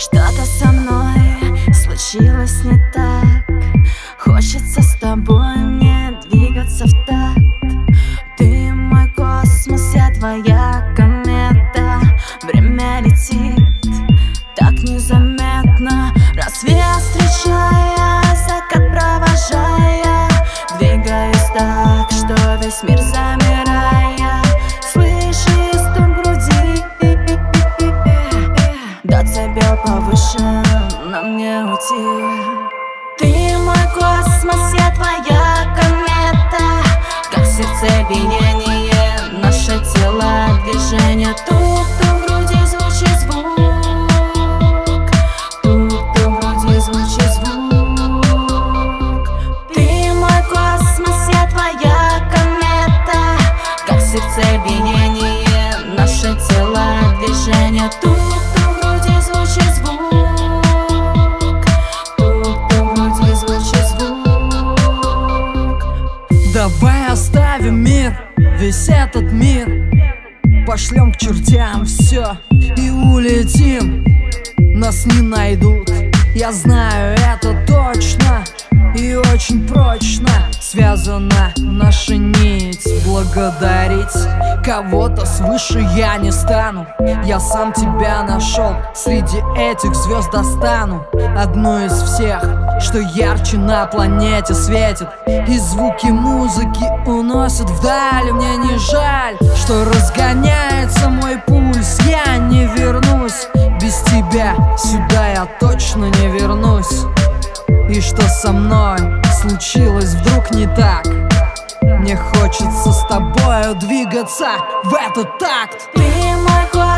Что-то со мной случилось не так. Хочется с тобой мне двигаться в такт. Ты мой космос, я твоя комета. Время летит так незаметно. Рассвет встречая, закат провожая. Двигаюсь так, что весь мир замирая. Слышишь стук груди, децибел повыше, нам не уйти. Ты мой космос, я твоя комета. Как сердцебиение, наши тела движения. Тук-тук в груди звучит звук, тук-тук в груди звучит звук. Ты мой космос, я твоя комета. Как сердцебиение, наши тела движения. Тук-тук в груди звучит звук. Давай оставим мир, весь этот мир, пошлем к чертям все и улетим. Нас не найдут, я знаю это точно. И очень прочно связана наша нить. Благодарить кого-то свыше я не стану. Я сам тебя нашел, среди этих звезд достану одну из всех, что ярче на планете светит. И звуки музыки уносят вдаль. Мне не жаль, что разгоняется мой пульс. Я не вернусь, без тебя сюда я точно не вернусь. И что со мной случилось вдруг не так? Мне хочется с тобою двигаться в этот такт. Ты мой